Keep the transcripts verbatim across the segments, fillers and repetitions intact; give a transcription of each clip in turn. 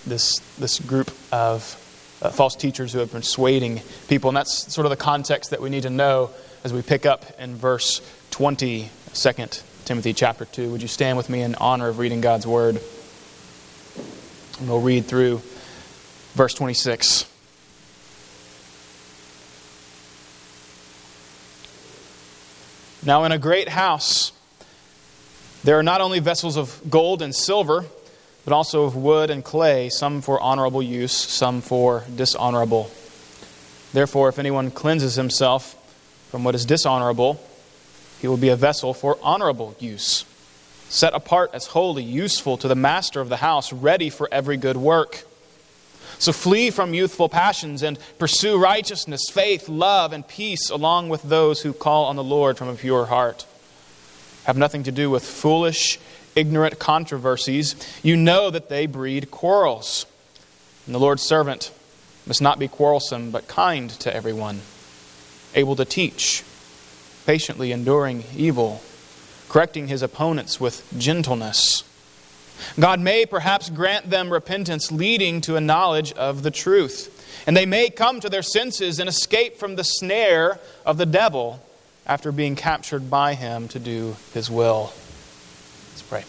this this group of uh, false teachers who have been persuading people. And that's sort of the context that we need to know as we pick up in verse twenty, Second Timothy chapter two. Would you stand with me in honor of reading God's Word? And we'll read through verse twenty-six. Now in a great house there are not only vessels of gold and silver, but also of wood and clay, some for honorable use, some for dishonorable. Therefore, if anyone cleanses himself from what is dishonorable, he will be a vessel for honorable use, set apart as holy, useful to the master of the house, ready for every good work. So flee from youthful passions and pursue righteousness, faith, love, and peace, along with those who call on the Lord from a pure heart. Have nothing to do with foolish, ignorant controversies. You know that they breed quarrels. And the Lord's servant must not be quarrelsome, but kind to everyone, able to teach, patiently enduring evil, correcting his opponents with gentleness. God may perhaps grant them repentance leading to a knowledge of the truth, and they may come to their senses and escape from the snare of the devil after being captured by him to do his will. Let's pray.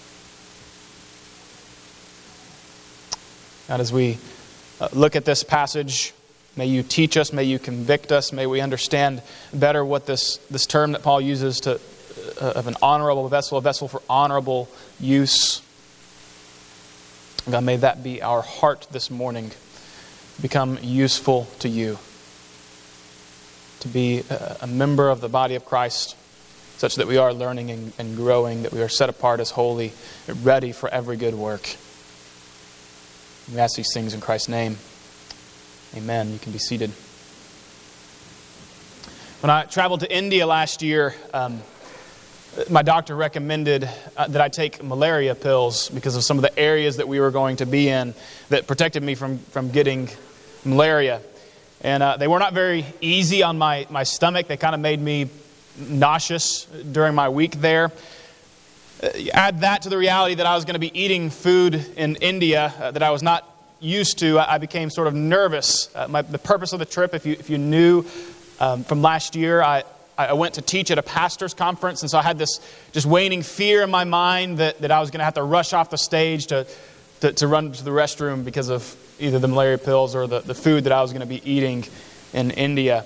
God, as we look at this passage, may you teach us, may you convict us, may we understand better what this, this term that Paul uses to uh, of an honorable vessel, a vessel for honorable use. God, may that be our heart this morning, become useful to you, to be a member of the body of Christ, such that we are learning and, and growing, that we are set apart as holy, ready for every good work. We ask these things in Christ's name. Amen. You can be seated. When I traveled to India last year, um, my doctor recommended uh, that I take malaria pills because of some of the areas that we were going to be in that protected me from, from getting malaria. And uh, they were not very easy on my, my stomach. They kind of made me nauseous during my week there. Uh, add that to the reality that I was going to be eating food in India uh, that I was not used to. I, I became sort of nervous. Uh, my, the purpose of the trip, if you if you knew um, from last year, I, I went to teach at a pastor's conference. And so I had this just waning fear in my mind that, that I was going to have to rush off the stage to, to, to run to the restroom because of either the malaria pills or the, the food that I was going to be eating in India.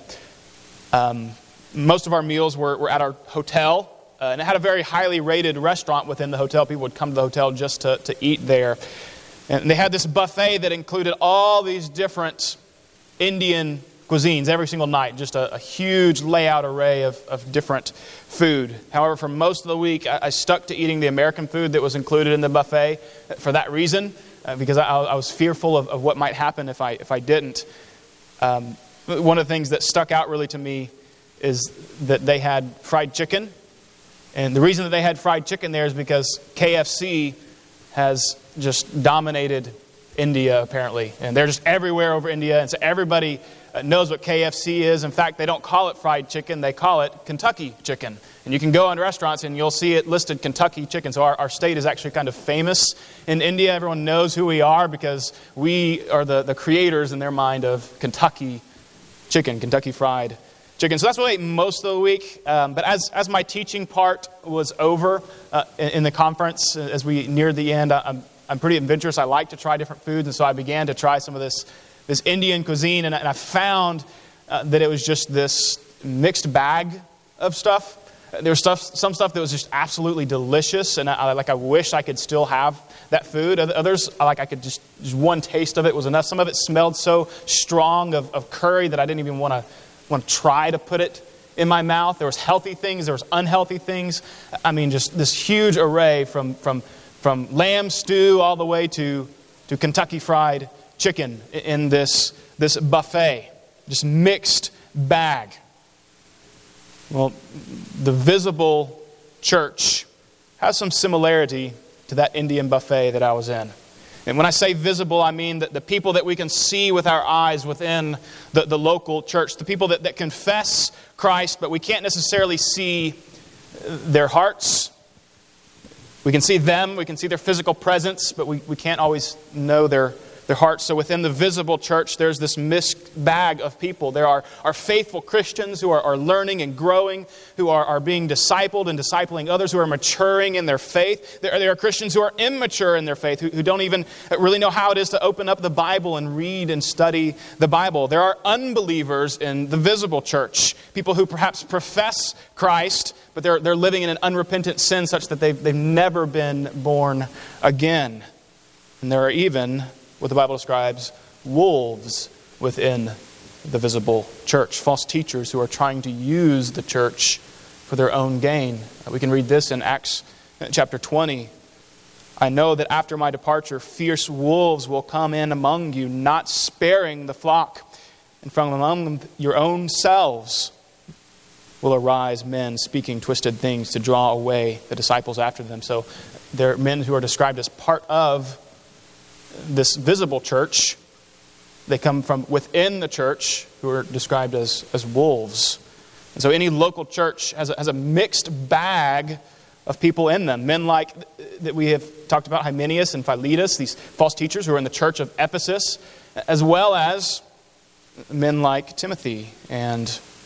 Um, most of our meals were, were at our hotel, uh, and it had a very highly rated restaurant within the hotel. People would come to the hotel just to, to eat there. And they had this buffet that included all these different Indian cuisines every single night, just a, a huge layout array of, of different food. However, for most of the week, I, I stuck to eating the American food that was included in the buffet for that reason. Uh, because I, I was fearful of, of what might happen if I if I didn't. Um, one of the things that stuck out really to me is that they had fried chicken. And the reason that they had fried chicken there is because K F C has just dominated India, apparently. And they're just everywhere over India. And so everybody knows what K F C is. In fact, they don't call it fried chicken. They call it Kentucky chicken. And you can go into restaurants and you'll see it listed Kentucky chicken. So our, our state is actually kind of famous in India. Everyone knows who we are because we are the, the creators in their mind of Kentucky chicken, Kentucky fried chicken. So that's what I ate most of the week. Um, but as as my teaching part was over uh, in, in the conference, as we neared the end, I, I'm, I'm pretty adventurous. I like to try different foods. And so I began to try some of this, this Indian cuisine. And I, and I found uh, that it was just this mixed bag of stuff. There was stuff, some stuff that was just absolutely delicious, and I, like I wish I could still have that food. Others, like I could just, just one taste of it was enough. Some of it smelled so strong of, of curry that I didn't even want to want to try to put it in my mouth. There was healthy things, there was unhealthy things. I mean, just this huge array from from from lamb stew all the way to to Kentucky fried chicken in this this buffet, just mixed bag. Well, the visible church has some similarity to that Indian buffet that I was in. And when I say visible, I mean that the people that we can see with our eyes within the, the local church, the people that, that confess Christ, but we can't necessarily see their hearts. We can see them, we can see their physical presence, but we, we can't always know their, their their hearts. So within the visible church, there's this mixed bag of people. There are, are faithful Christians who are, are learning and growing, who are, are being discipled and discipling others, who are maturing in their faith. There, there are Christians who are immature in their faith, who, who don't even really know how it is to open up the Bible and read and study the Bible. There are unbelievers in the visible church, people who perhaps profess Christ, but they're, they're living in an unrepentant sin such that they've, they've never been born again. And there are even what the Bible describes, wolves within the visible church. False teachers who are trying to use the church for their own gain. We can read this in Acts chapter twenty. I know that after my departure, fierce wolves will come in among you, not sparing the flock. And from among them, your own selves will arise men speaking twisted things to draw away the disciples after them. So there are men who are described as part of this visible church. They come from within the church, who are described as, as wolves. And so any local church has a, has a mixed bag of people in them. Men like that we have talked about, Hymenaeus and Philetus, these false teachers who are in the church of Ephesus, as well as men like Timothy and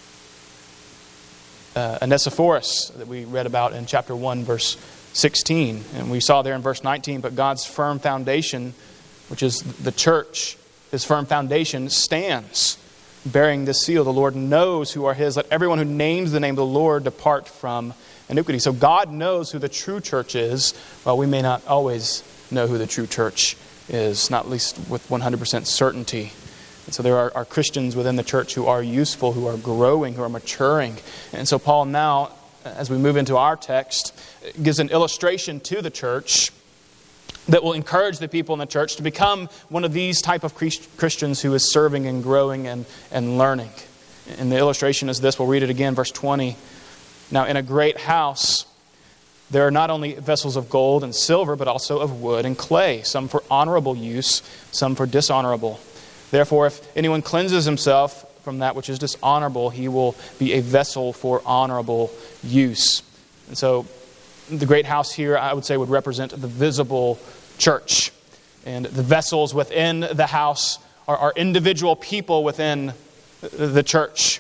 uh, Onesiphorus that we read about in chapter one, verse sixteen. And we saw there in verse nineteen, but God's firm foundation, which is the church, his firm foundation stands, bearing this seal. The Lord knows who are his. Let everyone who names the name of the Lord depart from iniquity. So God knows who the true church is, while we may not always know who the true church is, not at least with one hundred percent certainty. And so there are, are Christians within the church who are useful, who are growing, who are maturing. And so Paul now, as we move into our text, gives an illustration to the church that will encourage the people in the church to become one of these type of Christians who is serving and growing and, and learning. And the illustration is this. We'll read it again, verse twenty. Now in a great house, there are not only vessels of gold and silver, but also of wood and clay, some for honorable use, some for dishonorable. Therefore, if anyone cleanses himself from that which is dishonorable, he will be a vessel for honorable use. And so the great house here, I would say, would represent the visible church. And the vessels within the house are, are individual people within the church.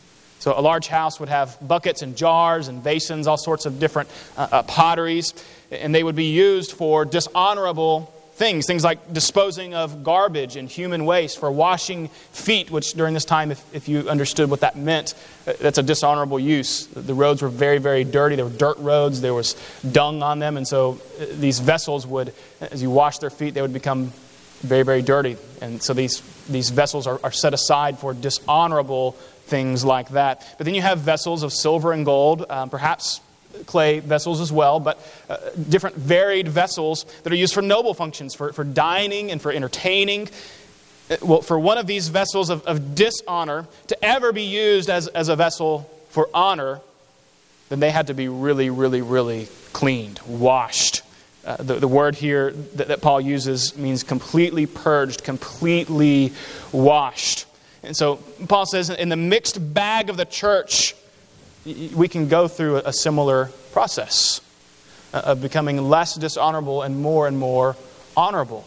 So a large house would have buckets and jars and basins, all sorts of different uh, uh, potteries. And they would be used for dishonorable things. Things like disposing of garbage and human waste, for washing feet, which during this time, if, if you understood what that meant, that's a dishonorable use. The roads were very, very dirty. There were dirt roads. There was dung on them. And so these vessels would, as you wash their feet, they would become very, very dirty. And so these, these vessels are, are set aside for dishonorable things like that. But then you have vessels of silver and gold, um, perhaps clay vessels as well, but uh, different varied vessels that are used for noble functions, for, for dining and for entertaining. Well, for one of these vessels of, of dishonor to ever be used as, as a vessel for honor, then they had to be really, really, really cleaned, washed. Uh, the, the word here that, that Paul uses means completely purged, completely washed. And so Paul says in the mixed bag of the church, we can go through a similar process of becoming less dishonorable and more and more honorable.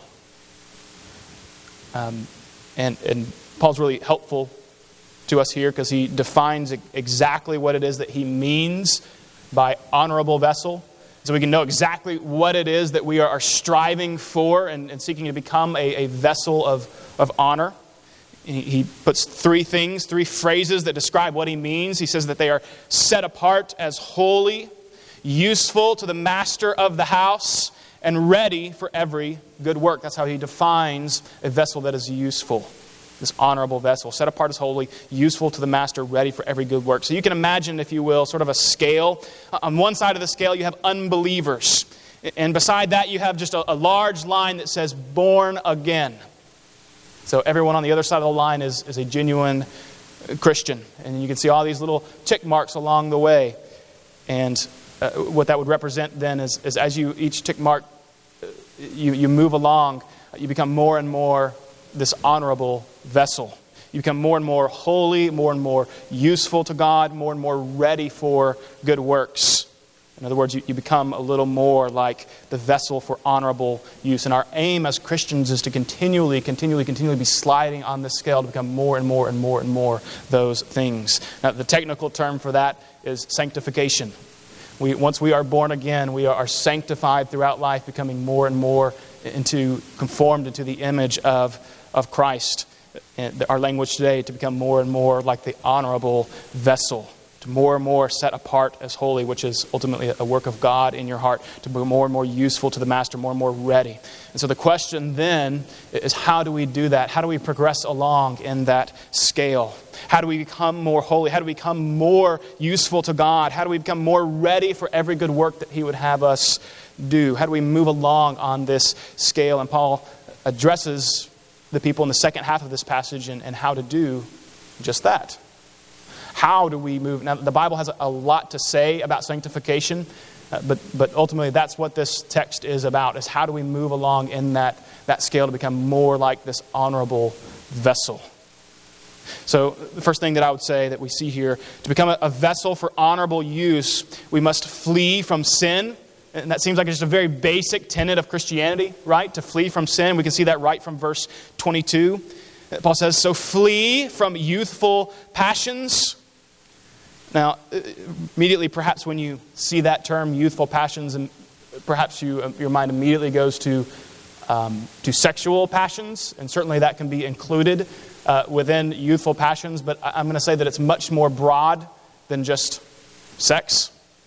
Um, and, and Paul's really helpful to us here because he defines exactly what it is that he means by honorable vessel. So we can know exactly what it is that we are striving for and, and seeking to become a, a vessel of, of honor. He puts three things, three phrases that describe what he means. He says that they are set apart as holy, useful to the master of the house, and ready for every good work. That's how he defines a vessel that is useful. This honorable vessel, set apart as holy, useful to the master, ready for every good work. So you can imagine, if you will, sort of a scale. On one side of the scale, you have unbelievers. And beside that, you have just a, a large line that says, born again. So everyone on the other side of the line is, is a genuine Christian. And you can see all these little tick marks along the way. And uh, what that would represent then is, is as you each tick mark, you, you move along, you become more and more this honorable vessel. You become more and more holy, more and more useful to God, more and more ready for good works. In other words, you, you become a little more like the vessel for honorable use. And our aim as Christians is to continually, continually, continually be sliding on this scale to become more and more and more and more those things. Now, the technical term for that is sanctification. We, once we are born again, we are sanctified throughout life, becoming more and more into conformed into the image of, of Christ. And our language today, to become more and more like the honorable vessel, to more and more set apart as holy, which is ultimately a work of God in your heart, to be more and more useful to the Master, more and more ready. And so the question then is, how do we do that? How do we progress along in that scale? How do we become more holy? How do we become more useful to God? How do we become more ready for every good work that He would have us do? How do we move along on this scale? And Paul addresses the people in the second half of this passage and, and how to do just that. How do we move? Now, the Bible has a lot to say about sanctification, uh, but but ultimately that's what this text is about, is how do we move along in that, that scale to become more like this honorable vessel. So the first thing that I would say that we see here, to become a, a vessel for honorable use, we must flee from sin. And that seems like it's just a very basic tenet of Christianity, right? To flee from sin. We can see that right from verse twenty-two. Paul says, so flee from youthful passions. Now, immediately, perhaps when you see that term, youthful passions, and perhaps you, your mind immediately goes to um, to sexual passions, and certainly that can be included uh, within youthful passions. But I'm going to say that it's much more broad than just sex.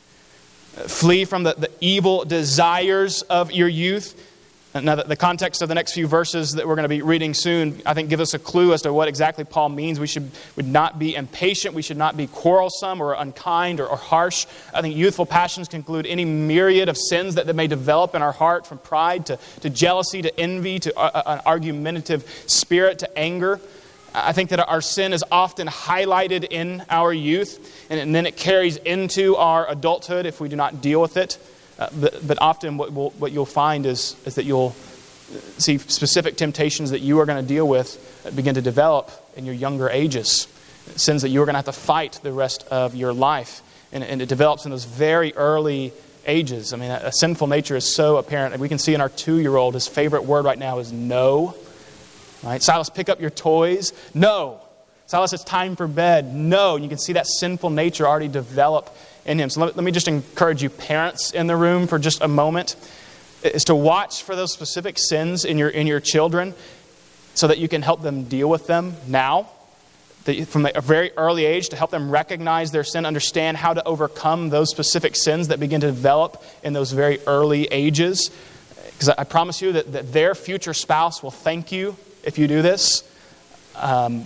Flee from the, the evil desires of your youth. Now, the, the context of the next few verses that we're going to be reading soon, I think, give us a clue as to what exactly Paul means. We should would not be impatient. We should not be quarrelsome or unkind or, or harsh. I think youthful passions can include any myriad of sins that, that may develop in our heart, from pride to, to jealousy to envy to uh, an argumentative spirit to anger. I think that our sin is often highlighted in our youth, and, and then it carries into our adulthood if we do not deal with it. Uh, but, but often what, we'll, what you'll find is, is that you'll see specific temptations that you are going to deal with that begin to develop in your younger ages. Sins that you're going to have to fight the rest of your life. And, and it develops in those very early ages. I mean, a, a sinful nature is so apparent. And we can see in our two-year-old, his favorite word right now is no. Right? Silas, pick up your toys. No. Silas, it's time for bed. No. And you can see that sinful nature already develop in him. So let, let me just encourage you, parents in the room, for just a moment, is to watch for those specific sins in your in your children so that you can help them deal with them now, that from a very early age, to help them recognize their sin, understand how to overcome those specific sins that begin to develop in those very early ages. Because I promise you that, that their future spouse will thank you if you do this. Um,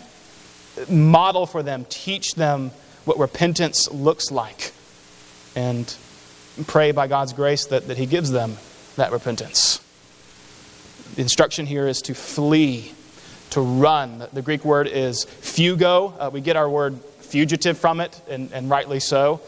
model for them, teach them what repentance looks like. And pray by God's grace that, that He gives them that repentance. The instruction here is to flee, to run. The Greek word is fugo. Uh, we get our word fugitive from it, and, and rightly so.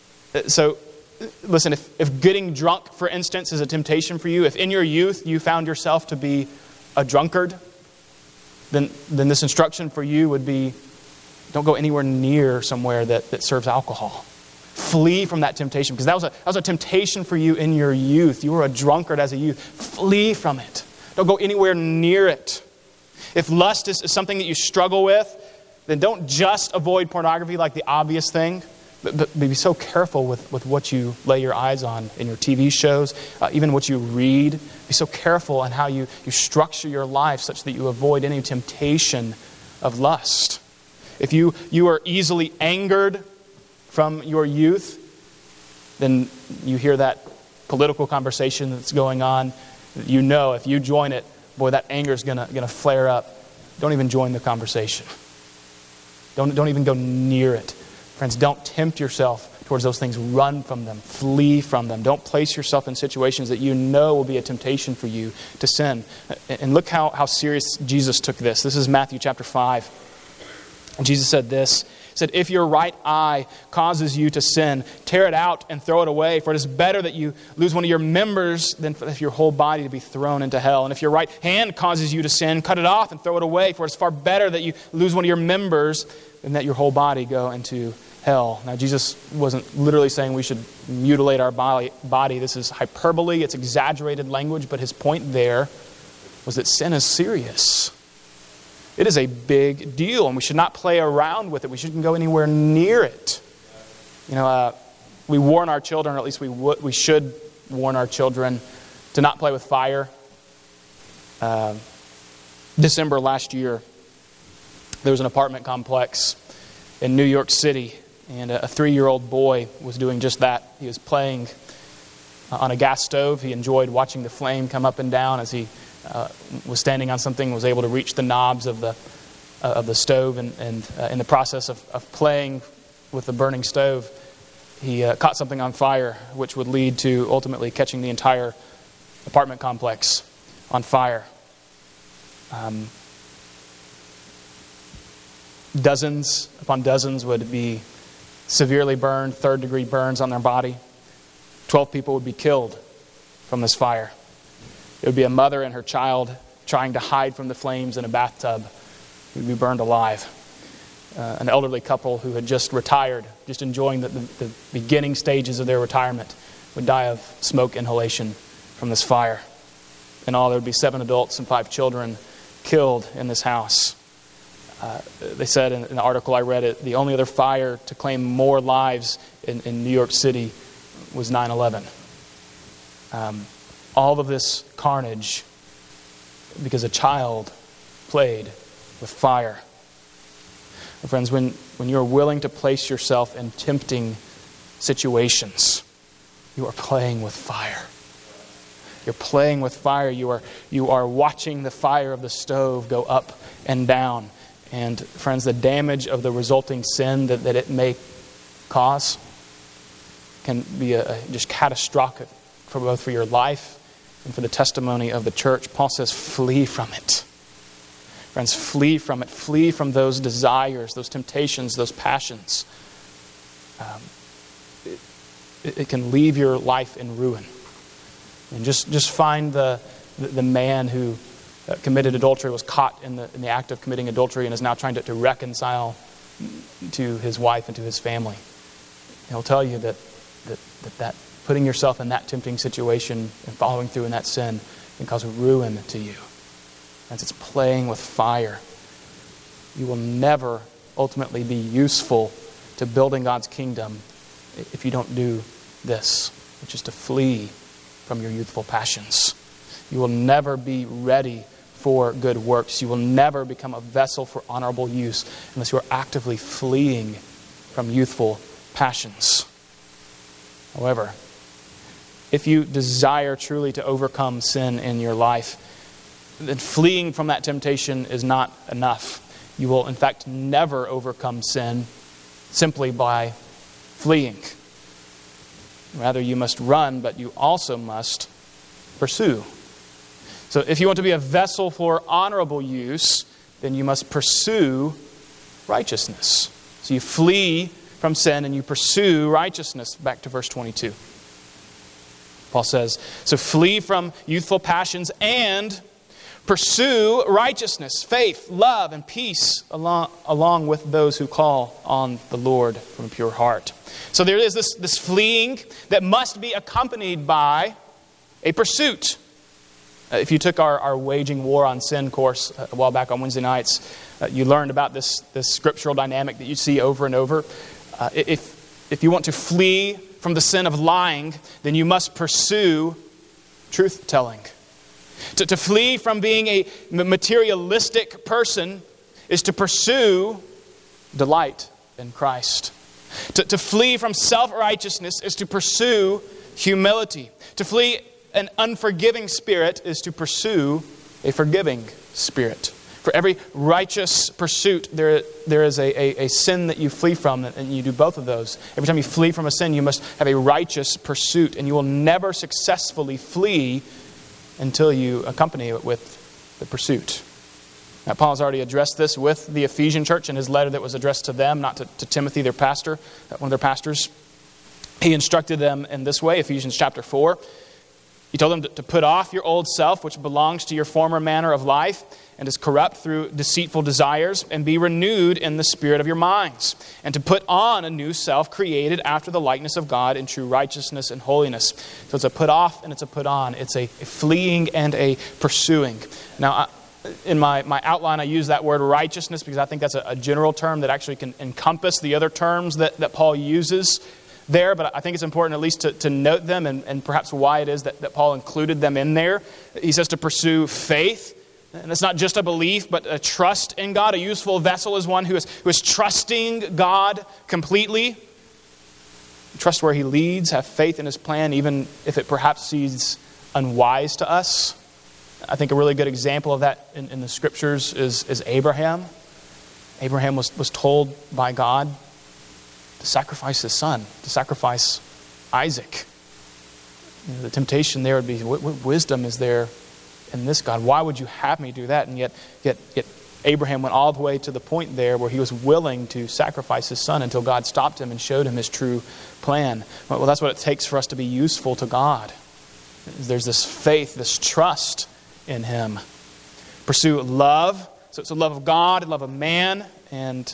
So, listen, if, if getting drunk, for instance, is a temptation for you, if in your youth you found yourself to be a drunkard, then, then this instruction for you would be, don't go anywhere near somewhere that, that serves alcohol. Flee from that temptation, because that was a that was a temptation for you in your youth. You were a drunkard as a youth. Flee from it. Don't go anywhere near it. If lust is, is something that you struggle with, then don't just avoid pornography like the obvious thing, but, but be so careful with, with what you lay your eyes on in your T V shows, uh, even what you read. Be so careful in how you, you structure your life such that you avoid any temptation of lust. If you, you are easily angered from your youth, then you hear that political conversation that's going on. You know if you join it, boy, that anger is gonna gonna flare up. Don't even join the conversation. Don't don't even go near it. Friends, don't tempt yourself towards those things. Run from them. Flee from them. Don't place yourself in situations that you know will be a temptation for you to sin. And look how, how serious Jesus took this. This is Matthew chapter five. And Jesus said this. Said, if your right eye causes you to sin, tear it out and throw it away. For it is better that you lose one of your members than for your whole body to be thrown into hell. And if your right hand causes you to sin, cut it off and throw it away. For it's far better that you lose one of your members than that your whole body go into hell. Now, Jesus wasn't literally saying we should mutilate our body. body. This is hyperbole. It's exaggerated language. But his point there was that sin is serious. It is a big deal, and we should not play around with it. We shouldn't go anywhere near it. You know, uh, we warn our children, or at least we w- we should warn our children to not play with fire. Uh, December last year, there was an apartment complex in New York City, and a three-year-old boy was doing just that. He was playing on a gas stove. He enjoyed watching the flame come up and down as he uh, was standing on something, was able to reach the knobs of the uh, of the stove, and, and uh, in the process of, of playing with the burning stove, he uh, caught something on fire, which would lead to ultimately catching the entire apartment complex on fire. Um, dozens upon dozens would be severely burned, third-degree burns on their body. Twelve people would be killed from this fire. It would be a mother and her child trying to hide from the flames in a bathtub who would be burned alive. Uh, an elderly couple who had just retired, just enjoying the, the, the beginning stages of their retirement, would die of smoke inhalation from this fire. In all, there would be seven adults and five children killed in this house. Uh, they said in, in the article I read, it, the only other fire to claim more lives in, in New York City was nine eleven. Um, all of this carnage because a child played with fire. And friends, when, when you're willing to place yourself in tempting situations, you are playing with fire. You're playing with fire. You are, you are watching the fire of the stove go up and down. And friends, the damage of the resulting sin that, that it may cause can be a, a just catastrophic for both for your life and for the testimony of the church. Paul says, flee from it. Friends, flee from it. Flee from those desires, those temptations, those passions. Um, it, it can leave your life in ruin. And just, just find the, the, the man who uh, committed adultery, was caught in the, in the act of committing adultery, and is now trying to, to reconcile to his wife and to his family. He'll tell you that that, that that putting yourself in that tempting situation and following through in that sin can cause ruin to you. As it's playing with fire. You will never ultimately be useful to building God's kingdom if you don't do this, which is to flee from your youthful passions. You will never be ready for good works. You will never become a vessel for honorable use unless you are actively fleeing from youthful passions. However, if you desire truly to overcome sin in your life, then fleeing from that temptation is not enough. You will, in fact, never overcome sin simply by fleeing. Rather, you must run, but you also must pursue. So if you want to be a vessel for honorable use, then you must pursue righteousness. So you flee from sin and you pursue righteousness. Back to verse twenty-two. Paul says, so flee from youthful passions and pursue righteousness, faith, love, and peace along, along with those who call on the Lord from a pure heart. So there is this, this fleeing that must be accompanied by a pursuit. Uh, if you took our, our Waging War on Sin course uh, a while back on Wednesday nights, uh, you learned about this, this scriptural dynamic that you see over and over. Uh, if, if you want to flee from the sin of lying, then you must pursue truth-telling. To, to flee from being a materialistic person is to pursue delight in Christ. To, to flee from self-righteousness is to pursue humility. To flee an unforgiving spirit is to pursue a forgiving spirit. For every righteous pursuit, there, there is a, a, a sin that you flee from, and you do both of those. Every time you flee from a sin, you must have a righteous pursuit, and you will never successfully flee until you accompany it with the pursuit. Now, Paul has already addressed this with the Ephesian church in his letter that was addressed to them, not to, to Timothy, their pastor, one of their pastors. He instructed them in this way, Ephesians chapter four. He told them to, to put off your old self, which belongs to your former manner of life and is corrupt through deceitful desires, and be renewed in the spirit of your minds, and to put on a new self created after the likeness of God in true righteousness and holiness. So it's a put off and it's a put on. It's a, a fleeing and a pursuing. Now, I, in my, my outline, I use that word righteousness because I think that's a, a general term that actually can encompass the other terms that, that Paul uses there, but I think it's important at least to, to note them and, and perhaps why it is that, that Paul included them in there. He says to pursue faith. And it's not just a belief, but a trust in God. A useful vessel is one who is, who is trusting God completely. Trust where He leads, have faith in His plan, even if it perhaps seems unwise to us. I think a really good example of that in, in the Scriptures is, is Abraham. Abraham was, was told by God to sacrifice his son, to sacrifice Isaac. You know, the temptation there would be, what, what wisdom is there in this, God? Why would you have me do that? And yet, yet, yet Abraham went all the way to the point there where he was willing to sacrifice his son until God stopped him and showed him His true plan. Well, that's what it takes for us to be useful to God. There's this faith, this trust in Him. Pursue love. So it's a love of God, love of man, and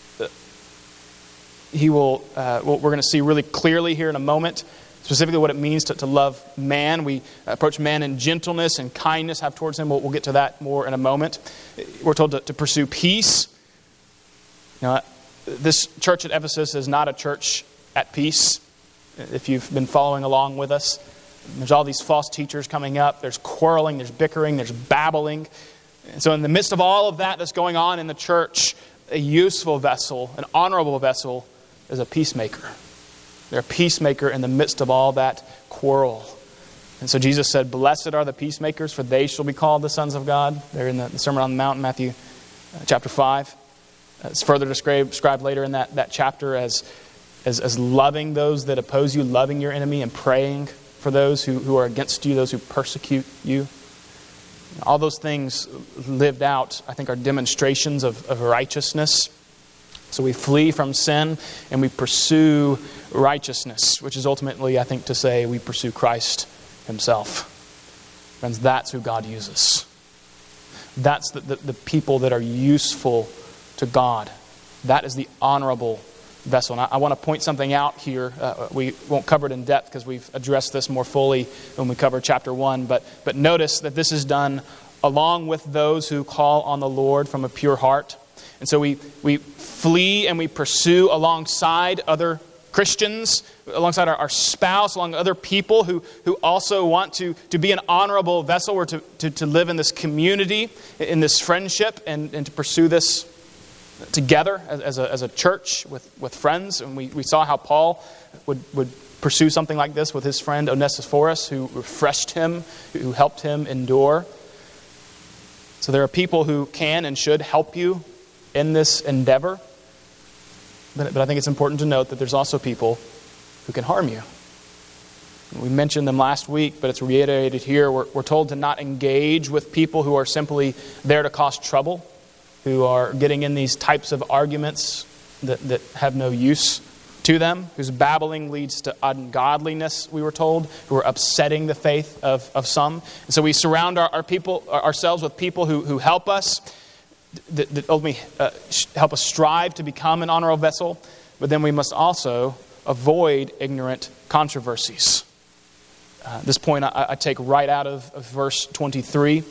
He will, uh, what we're going to see really clearly here in a moment, specifically what it means to, to love man. We approach man in gentleness and kindness have towards him. We'll, we'll get to that more in a moment. We're told to, to pursue peace. Now, this church at Ephesus is not a church at peace. If you've been following along with us, there's all these false teachers coming up. There's quarreling, there's bickering, there's babbling. And so in the midst of all of that that's going on in the church, a useful vessel, an honorable vessel, is a peacemaker. They're a peacemaker in the midst of all that quarrel. And so Jesus said, blessed are the peacemakers, for they shall be called the sons of God. They're in the, the Sermon on the Mount, Matthew uh, chapter five. Uh, it's further described, described later in that, that chapter as, as, as loving those that oppose you, loving your enemy, and praying for those who, who are against you, those who persecute you. All those things lived out, I think, are demonstrations of, of righteousness. So we flee from sin and we pursue righteousness, which is ultimately, I think, to say we pursue Christ Himself. Friends, that's who God uses. That's the, the, the people that are useful to God. That is the honorable vessel. And I, I want to point something out here. Uh, we won't cover it in depth because we've addressed this more fully when we cover chapter one. But, but notice that this is done along with those who call on the Lord from a pure heart. And so we, we flee and we pursue alongside other Christians, alongside our, our spouse, along other people who, who also want to, to be an honorable vessel or to, to, to live in this community, in this friendship, and, and to pursue this together as, as, a, as a church with, with friends. And we, we saw how Paul would, would pursue something like this with his friend Onesiphorus, who refreshed him, who helped him endure. So there are people who can and should help you in this endeavor. But, but I think it's important to note that there's also people who can harm you. We mentioned them last week, but it's reiterated here. We're, we're told to not engage with people who are simply there to cause trouble, who are getting in these types of arguments that, that have no use to them, whose babbling leads to ungodliness, we were told, who are upsetting the faith of, of some. And so we surround our, our people, ourselves with people who, who help us, that, that ultimately uh, help us strive to become an honorable vessel, but then we must also avoid ignorant controversies. Uh, this point I, I take right out of, of verse twenty-three.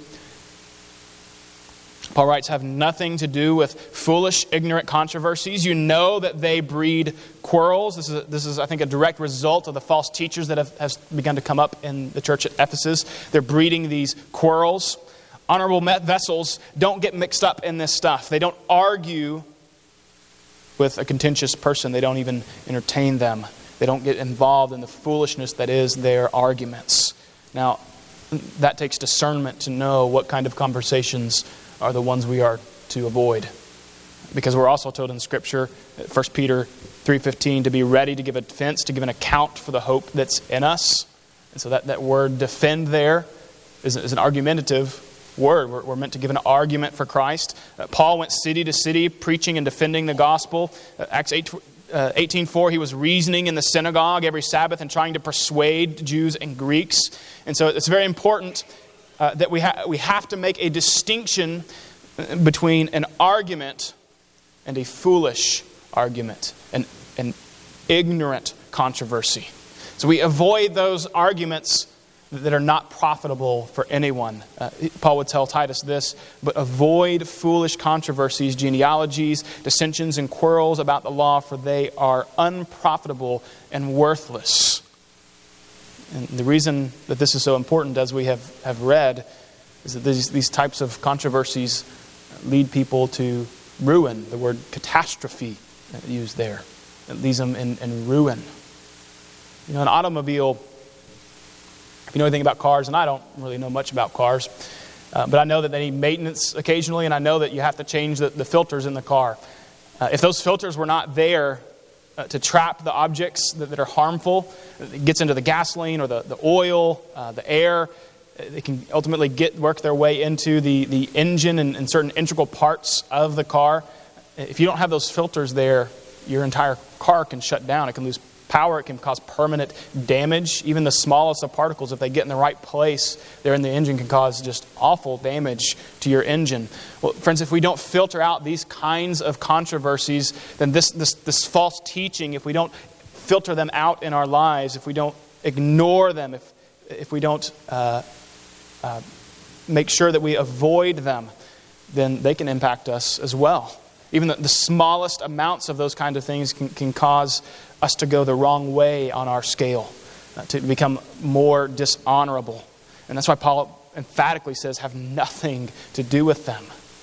Paul writes, have nothing to do with foolish, ignorant controversies. You know that they breed quarrels. This is, a, this is, I think, a direct result of the false teachers that have, have begun to come up in the church at Ephesus. They're breeding these quarrels. Honorable vessels don't get mixed up in this stuff. They don't argue with a contentious person. They don't even entertain them. They don't get involved in the foolishness that is their arguments. Now, that takes discernment to know what kind of conversations are the ones we are to avoid. Because we're also told in Scripture, First Peter three fifteen, to be ready to give a defense, to give an account for the hope that's in us. And so that, that word defend there is, is an argumentative word. We're, we're meant to give an argument for Christ. Uh, Paul went city to city preaching and defending the gospel. Uh, Acts eight uh, eighteen four, he was reasoning in the synagogue every Sabbath and trying to persuade Jews and Greeks. And so it's very important uh, that we, ha- we have to make a distinction between an argument and a foolish argument, an, an ignorant controversy. So we avoid those arguments that are not profitable for anyone. Uh, Paul would tell Titus this, but avoid foolish controversies, genealogies, dissensions, and quarrels about the law, for they are unprofitable and worthless. And the reason that this is so important, as we have, have read, is that these, these types of controversies lead people to ruin. The word catastrophe used there. It leaves them in, in ruin. You know, an automobile, if you know anything about cars, and I don't really know much about cars, uh, but I know that they need maintenance occasionally, and I know that you have to change the, the filters in the car. Uh, if those filters were not there uh, to trap the objects that, that are harmful, it gets into the gasoline or the, the oil, uh, the air, they can ultimately get work their way into the, the engine and, and certain integral parts of the car. If you don't have those filters there, your entire car can shut down. It can lose power. It can cause permanent damage. Even the smallest of particles, if they get in the right place there in the engine, can cause just awful damage to your engine. Well, friends, if we don't filter out these kinds of controversies, then this, this, this false teaching, if we don't filter them out in our lives, if we don't ignore them, if, if we don't uh, uh, make sure that we avoid them, then they can impact us as well. Even the, the smallest amounts of those kinds of things can, can cause us to go the wrong way on our scale, uh, to become more dishonorable. And that's why Paul emphatically says, have nothing to do with them.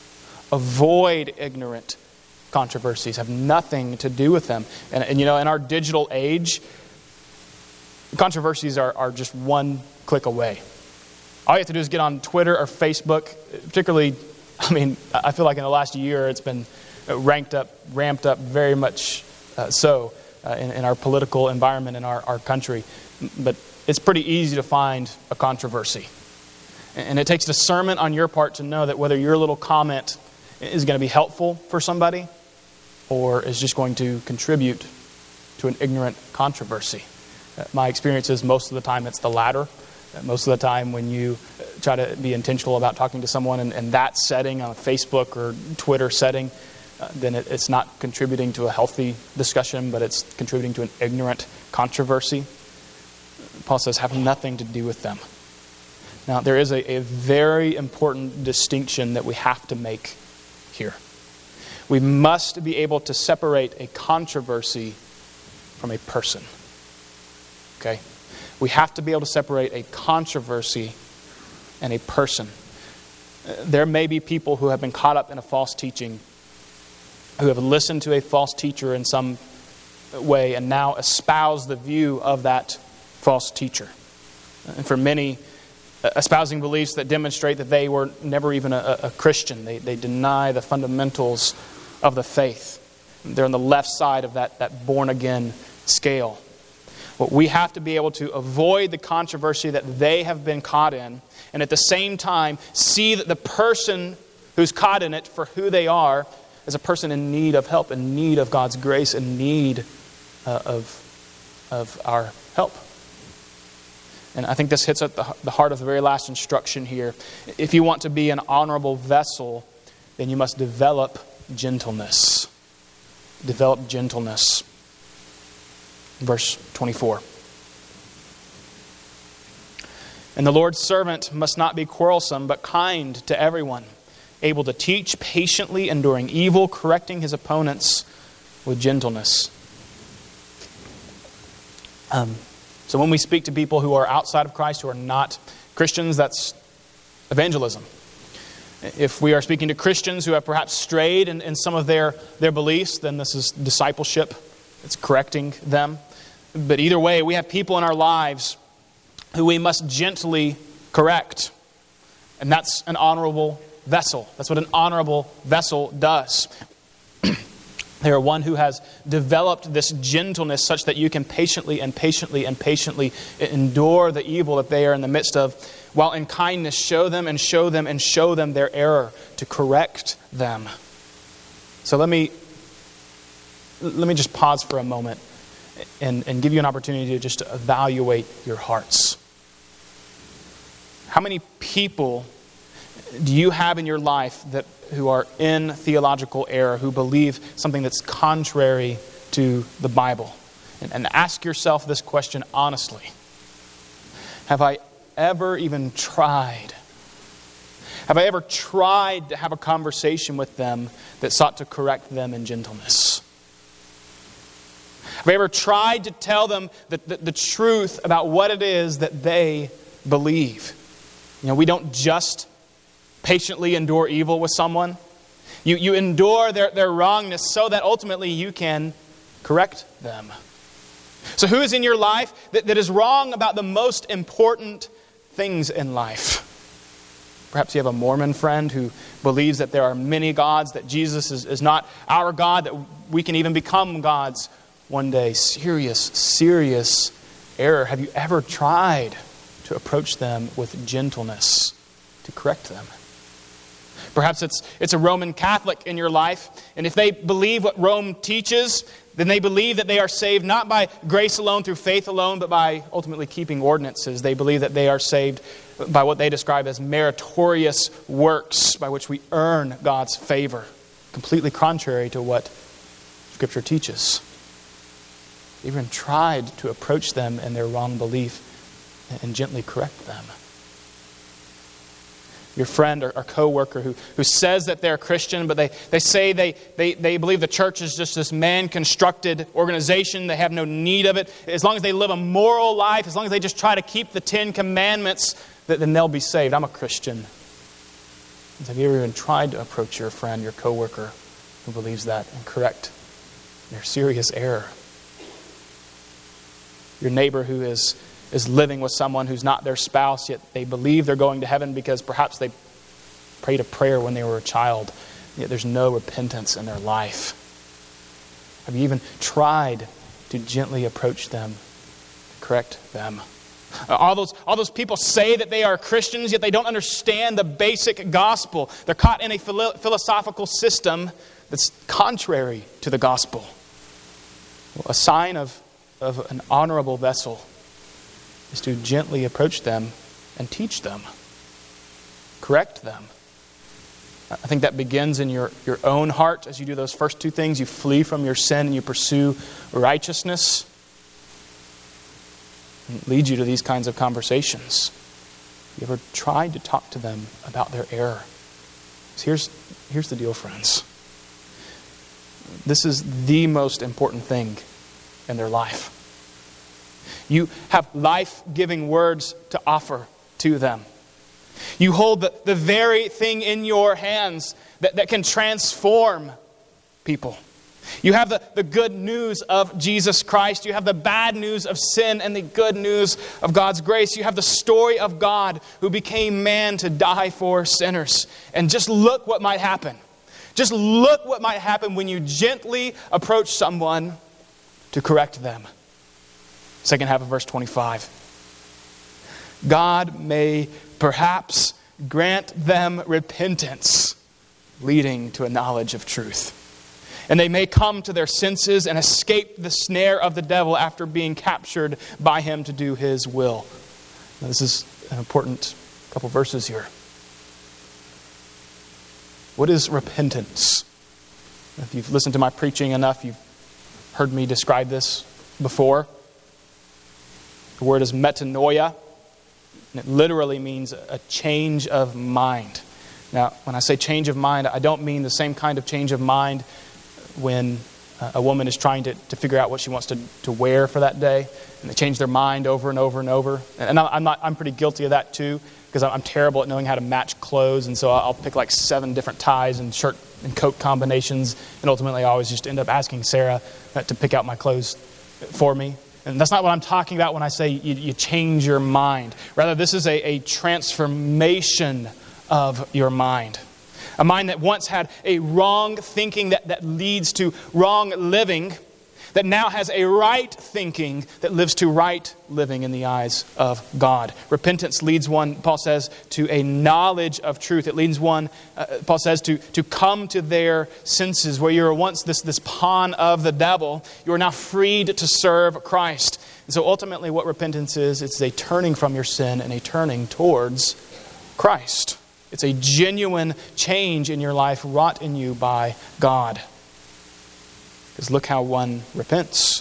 Avoid ignorant controversies. Have nothing to do with them. And, and you know, in our digital age, controversies are, are just one click away. All you have to do is get on Twitter or Facebook, particularly, I mean, I feel like in the last year it's been ranked up, ramped up very much uh, so uh, in, in our political environment in our, our country. But it's pretty easy to find a controversy. And it takes discernment on your part to know that whether your little comment is going to be helpful for somebody or is just going to contribute to an ignorant controversy. Uh, my experience is most of the time it's the latter. Uh, most of the time when you try to be intentional about talking to someone in, in that setting, on a Facebook or Twitter setting, Uh, then it, it's not contributing to a healthy discussion, but it's contributing to an ignorant controversy. Paul says, have nothing to do with them. Now, there is a, a very important distinction that we have to make here. We must be able to separate a controversy from a person. Okay? We have to be able to separate a controversy and a person. Uh, there may be people who have been caught up in a false teaching, who have listened to a false teacher in some way and now espouse the view of that false teacher. And for many, espousing beliefs that demonstrate that they were never even a, a Christian. They, they deny the fundamentals of the faith. They're on the left side of that, that born-again scale. Well, we have to be able to avoid the controversy that they have been caught in, and at the same time see that the person who's caught in it for who they are as a person in need of help, in need of God's grace, in need uh, of, of our help. And I think this hits at the, the heart of the very last instruction here. If you want to be an honorable vessel, then you must develop gentleness. Develop gentleness. Verse twenty-four. And the Lord's servant must not be quarrelsome, but kind to everyone, able to teach, patiently enduring evil, correcting his opponents with gentleness. Um, so when we speak to people who are outside of Christ, who are not Christians, that's evangelism. If we are speaking to Christians who have perhaps strayed in, in some of their, their beliefs, then this is discipleship. It's correcting them. But either way, we have people in our lives who we must gently correct. And that's an honorable vessel. That's what an honorable vessel does. They are one who has developed this gentleness such that you can patiently and patiently and patiently endure the evil that they are in the midst of, while in kindness show them and show them and show them their error, to correct them. So let me let me just pause for a moment and, and give you an opportunity to just evaluate your hearts. How many people do you have in your life that who are in theological error, who believe something that's contrary to the Bible? And, and ask yourself this question honestly. Have I ever even tried? Have I ever tried to have a conversation with them that sought to correct them in gentleness? Have I ever tried to tell them the, the, the truth about what it is that they believe? You know, we don't just patiently endure evil with someone. You, you endure their, their wrongness so that ultimately you can correct them. So who is in your life that, that is wrong about the most important things in life? Perhaps you have a Mormon friend who believes that there are many gods, that Jesus is, is not our God, that we can even become gods one day. Serious, serious error. Have you ever tried to approach them with gentleness to correct them? Perhaps it's it's a Roman Catholic in your life, and if they believe what Rome teaches, then they believe that they are saved not by grace alone, through faith alone, but by ultimately keeping ordinances. They believe that they are saved by what they describe as meritorious works, by which we earn God's favor, completely contrary to what Scripture teaches. Even tried to approach them in their wrong belief and gently correct them. Your friend or, or co-worker who, who says that they're Christian, but they, they say they, they, they believe the church is just this man-constructed organization. They have no need of it. As long as they live a moral life, as long as they just try to keep the Ten Commandments, then they'll be saved. I'm a Christian. Have you ever even tried to approach your friend, your co-worker who believes that and correct their serious error? Your neighbor who is is living with someone who's not their spouse, yet they believe they're going to heaven because perhaps they prayed a prayer when they were a child, yet there's no repentance in their life. Have you even tried to gently approach them, to correct them? All those, all those people say that they are Christians, yet they don't understand the basic gospel. They're caught in a philo- philosophical system that's contrary to the gospel. A sign of, of an honorable vessel is to gently approach them and teach them, correct them. I think that begins in your, your own heart as you do those first two things. You flee from your sin and you pursue righteousness. And it leads you to these kinds of conversations. You ever tried to talk to them about their error? So here's, here's the deal, friends. This is the most important thing in their life. You have life-giving words to offer to them. You hold the, the very thing in your hands that, that can transform people. You have the, the good news of Jesus Christ. You have the bad news of sin and the good news of God's grace. You have the story of God who became man to die for sinners. And just look what might happen. Just look what might happen when you gently approach someone to correct them. Second half of verse twenty-five. God may perhaps grant them repentance, leading to a knowledge of truth. And they may come to their senses and escape the snare of the devil after being captured by him to do his will. Now, this is an important couple verses here. What is repentance? If you've listened to my preaching enough, you've heard me describe this before. The word is metanoia, and it literally means a change of mind. Now, when I say change of mind, I don't mean the same kind of change of mind when a woman is trying to, to figure out what she wants to, to wear for that day, and they change their mind over and over and over. And I'm not I'm pretty guilty of that too, because I'm terrible at knowing how to match clothes, and so I'll pick like seven different ties and shirt and coat combinations, and ultimately I always just end up asking Sarah to pick out my clothes for me. And that's not what I'm talking about when I say you, you change your mind. Rather, this is a, a transformation of your mind. A mind that once had a wrong thinking that, that leads to wrong living, that now has a right thinking that lives to right living in the eyes of God. Repentance leads one, Paul says, to a knowledge of truth. It leads one, uh, Paul says, to, to come to their senses. Where you were once this, this pawn of the devil, you are now freed to serve Christ. And so ultimately what repentance is, it's a turning from your sin and a turning towards Christ. It's a genuine change in your life wrought in you by God. Because look how one repents.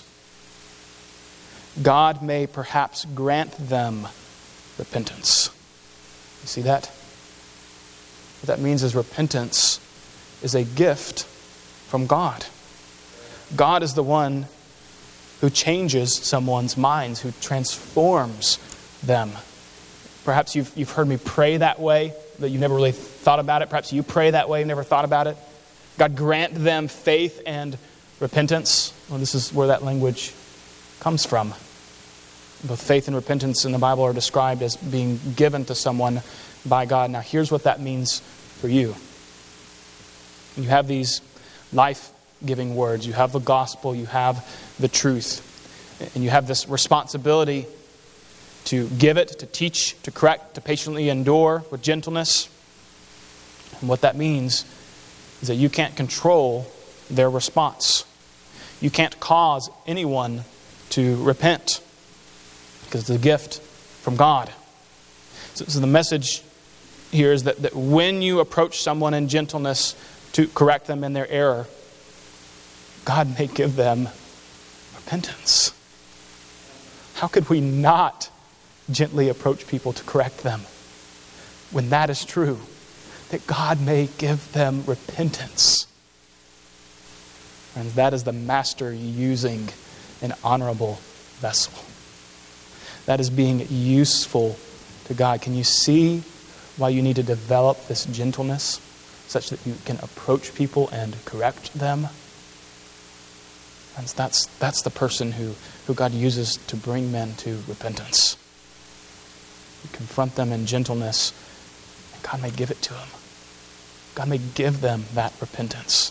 God may perhaps grant them repentance. You see that? What that means is repentance is a gift from God. God is the one who changes someone's minds, who transforms them. Perhaps you've, you've heard me pray that way, that you never really thought about it. Perhaps you pray that way, you never thought about it. God grant them faith and repentance. Well, this is where that language comes from. Both faith and repentance in the Bible are described as being given to someone by God. Now, here's what that means for you. You have these life-giving words. You have the gospel. You have the truth. And you have this responsibility to give it, to teach, to correct, to patiently endure with gentleness. And what that means is that you can't control their response. You can't cause anyone to repent because it's a gift from God. So, so the message here is that, that when you approach someone in gentleness to correct them in their error, God may give them repentance. How could we not gently approach people to correct them when that is true? That God may give them repentance. And that is the master using an honorable vessel. That is being useful to God. Can you see why you need to develop this gentleness such that you can approach people and correct them? And that's, that's the person who, who God uses to bring men to repentance. You confront them in gentleness, and God may give it to them. God may give them that repentance.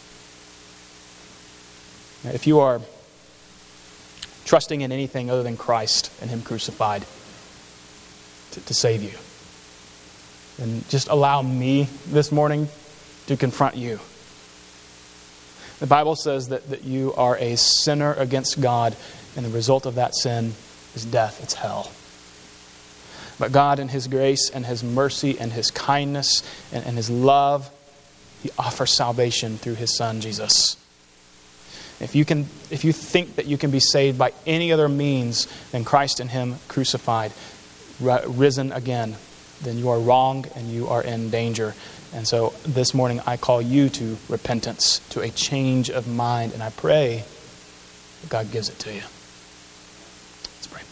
Now, if you are trusting in anything other than Christ and Him crucified to, to save you, then just allow me this morning to confront you. The Bible says that, that you are a sinner against God, and the result of that sin is death. It's hell. But God, in His grace and His mercy and His kindness and, and His love, He offers salvation through His Son, Jesus. If you can, if you think that you can be saved by any other means than Christ and Him crucified, risen again, then you are wrong and you are in danger. And so this morning I call you to repentance, to a change of mind, and I pray that God gives it to you. Let's pray.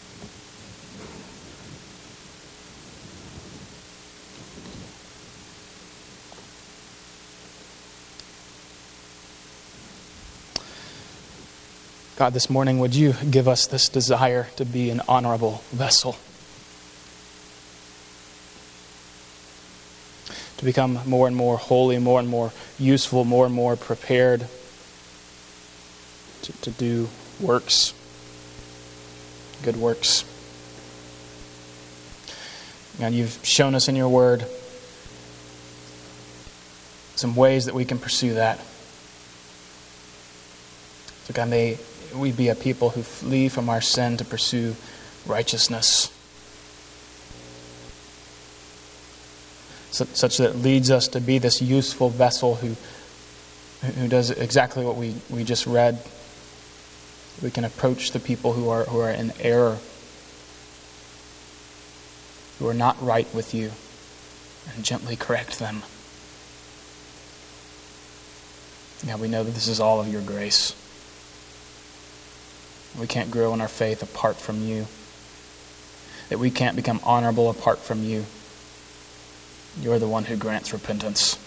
God, this morning, would you give us this desire to be an honorable vessel? To become more and more holy, more and more useful, more and more prepared to, to do works, good works. And you've shown us in your word some ways that we can pursue that. So God, may we be a people who flee from our sin to pursue righteousness, such that it leads us to be this useful vessel who who does exactly what we, we just read. We can approach the people who are who are in error, who are not right with you, and gently correct them. Yeah, we know that this is all of your grace. We can't grow in our faith apart from you. That we can't become honorable apart from you. You're the one who grants repentance.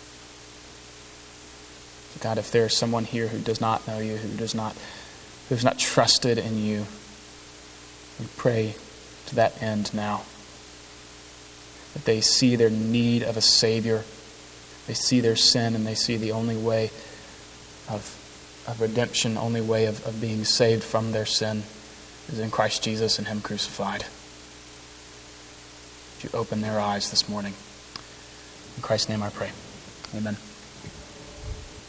God, if there is someone here who does not know you, who does not, who has not trusted in you, we pray to that end now. That they see their need of a Savior. They see their sin and they see the only way of of redemption, only way of, of being saved from their sin is in Christ Jesus and Him crucified. Would you open their eyes this morning? In Christ's name I pray. Amen.